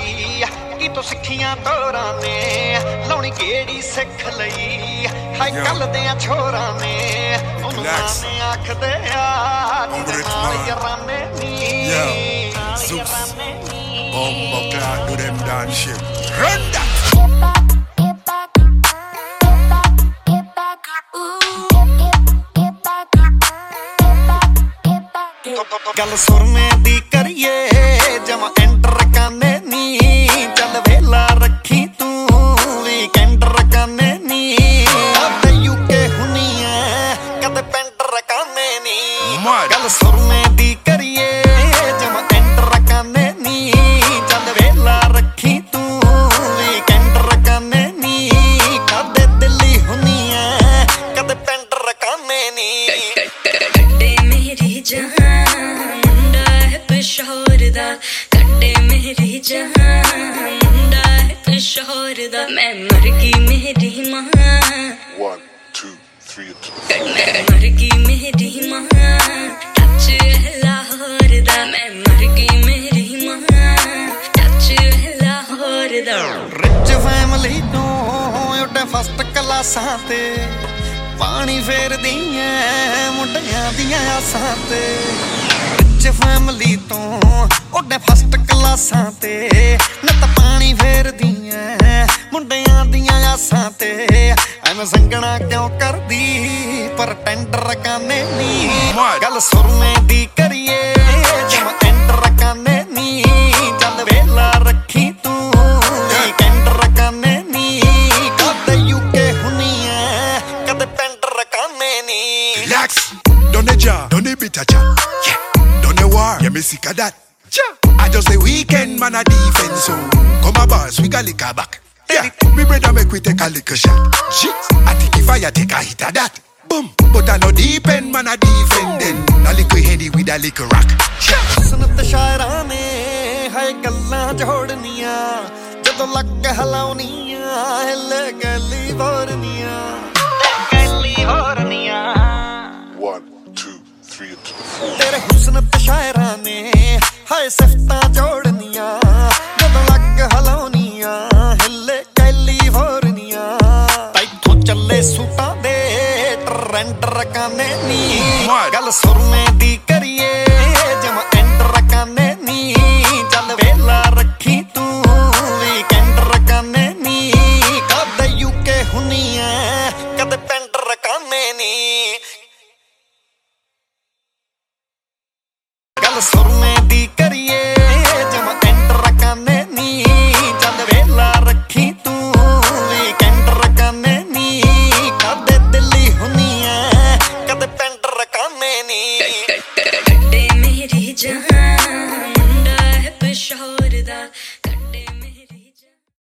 ਲਈ ਕਿਤੋਂ ਸਿੱਖੀਆਂ ਤੋਰਾਂ ਨੇ ਲਾਉਣੀ ਕਿਹੜੀ ਸਿੱਖ ਲਈ ਹਾਈ ਕੱਲ ਦੇ ਛੋਰਾਂ ਨੇ ਉਹਨੂੰ ਮਾਨੇ ਆਖਦੇ ਆ ਜਿਹਦੇ ਨਾਲ ਯਾਰਾਨੇ ਨੀ Bumbo clock, do them dance shit. Run that. ਗੱਲ ਸੁਰਮੇ ਦੀ ਕਰੀਏ ਜਮਾ ਐਂਟਰ ਕਾਨੇ ਨੀ ਚੱਲ ਵੇਲਾ ਰੱਖੀ ਤੂੰ ਵੀਕਐਂਡ ਰਕਾਨੇ ਨੀ ਕਦੇ ਯੂਕੇ ਹੁਣੀ ਐ ਕਦੇ ਪੈਂਟਰ ਕਾਨੇ ਨੀ ਗੱਲ ਸੁਰਮੇ ਦੀ ਕਰੀਏ ਜਮਾ ਐਂਟਰ ਕਾਨੇ ਨੀ ਚੱਲ ਵੇਲਾ ਰੱਖੀ ਤੂੰ ਵੀਕਐਂਡ ਰਕਾਨੇ ਨੀ ਕਦੇ ਦਿੱਲੀ ਹੁਣੀ ਐ ਕਦੇ ਪੈਂਟਰ ਕਾਨੇ ਨੀ ਕੱਡੇ ਮੇਰੀ ਜਹਾਂ ਮੁੰਡਾ ਹੈ ਪਸ਼ੌਰ ਦਾ ਕੱਡੇ ਮੇਰੀ ਜਹਾਂ ਮੁੰਡਾ ਹੈ ਪਸ਼ੌਰ ਦਾ ਮੈਂ ਮਰ ਗਈ ਮੇਰੀ ਮਾਂ 1 2 3 ਮੈਂ ਮਰ ਗਈ ਮੇਰੀ ਮਾਂ ਟੱਚ ਲਾਹੌਰ ਦਾ ਮੈਂ ਮਰ ਗਈ ਮੇਰੀ ਮਾਂ ਟੱਚ ਲਾਹੌਰ ਦਾ ਰਿਚ ਫੈਮਿਲੀ ਤੋਂ ਉੱਡੇ ਫਸਟ ਕਲਾਸਾਂ ਤੇ ਪਾਣੀ ਫੇਰਦੀ ਐ ਮੁੰਡਿਆਂ ਦੀਆਂ ਆਸਾਂ ਤੇ ਰਿਚ ਫੈਮਿਲੀ ਤੋਂ ਉੱਡੇ ਫਸਟ ਕਲਾਸਾਂ ਤੇ ਨੱਤ ਪਾਣੀ ਫੇਰਦੀ ਐ ਮੁੰਡਿਆਂ ਦੀਆਂ ਆਸਾਂ ਤੇ ਐਵੇਂ ਸੰਗਣਾ ਕਿਉਂ ਕਰਦੀ ਪਰ ਟੈਂਡਰ ਕਾਨੇ ਨੀ ਗੱਲ ਸੁਰਮੇ ਦੀ ਕਰੀਏ ਜਮ ਐਂਟਰ ਕਾਨੇ ਨੀ ਚੱਲ ਵੇਲਾ ਰੱਖੀ ਤੂੰ ਵੀਕਐਂਡ ਕਾਨੇ ਨੀ ਕਦੇ ਯੂਕੇ ਹੁਣੀ ਐ ਕਦੇ ਪੈਂਟਰ ਕਾਨੇ ਨੀ Relax, don't the jar, don't the bitter chat. Yeah, don't the war, yeah me sick of that. I just say weekend man a defense so come a boss, we got liquor back. Yeah, me brother make we take a liquor shot. Shit, I think if I take a hit of that. Boom, but I no deep end man a defending. A liquor handy with a liquor rock. ਸੁਨਤ ਸ਼ਾਇਰਾਂ ਨੇ ਹਾਏ ਗੱਲਾਂ ਜੋੜਨੀਆਂ ਜਦੋਂ ਲੱਕ ਹਲਾਉਣੀਆਂ ਹਿੱਲ ਗਲੀ ਵਰਨੀਆਂ ਗਲੀ ਵਰਨੀਆਂ 1 2 3 ਤੇਰੇ ਹੁਸਨ ਤੇ ਸ਼ਾਇਰਾਂ ਨੇ ਹਾਏ ਸਿਫਤਾਂ ਜੋੜਨੀਆਂ ਜਦੋਂ ਲੱਕ ਹਲਾਉਣੀਆਂ ਹਿੱਲੇ ਗਲੀ ਵਰਨੀਆਂ ਤੈਥੋਂ ਚੱਲੇ ਸੂਟਾਂ ਦੇ ਟਰੈਂਡਰ ਕਾਨੇ ਨੀ ਗੱਲ ਸੁਰਮੇ ਦੀ ਕਰੀਏ ਜਮ ਐਂਟਰ ਕਾਨੇ ਨੀ ਚੱਲ ਵੇਲਾ ਰੱਖੀ ਤੂੰ ਵੀਕਐਂਡ ਕਾਨੇ ਨੀ ਕਦੇ ਯੂਕੇ ਹੁਣੀ ਐ ਕਦੇ ਪੈਂਟਰ ਕਾਨੇ ਨੀ ਗੱਲ ਸੁਰਮੇ ਦੀ ਕਰੀਏ ਜਮ ਐਂਟਰ ਕਾਨੇ ਨੀ ਚੱਲ ਵੇਲਾ ਰੱਖੀ ਤੂੰ ਵੀਕਐਂਡ ਕਾਨੇ ਨੀ ਕਦੇ ਦਿੱਲੀ ਹੁਣੀ ਐ ਕਦੇ ਪੈਂਟਰ ਕਾਨੇ ਨੀ ਕੱਡੇ ਮੇਰੀ ਜਹਾਂ ਮੁੰਡਾ ਹੈ ਪਸ਼ੌਰ ਦਾ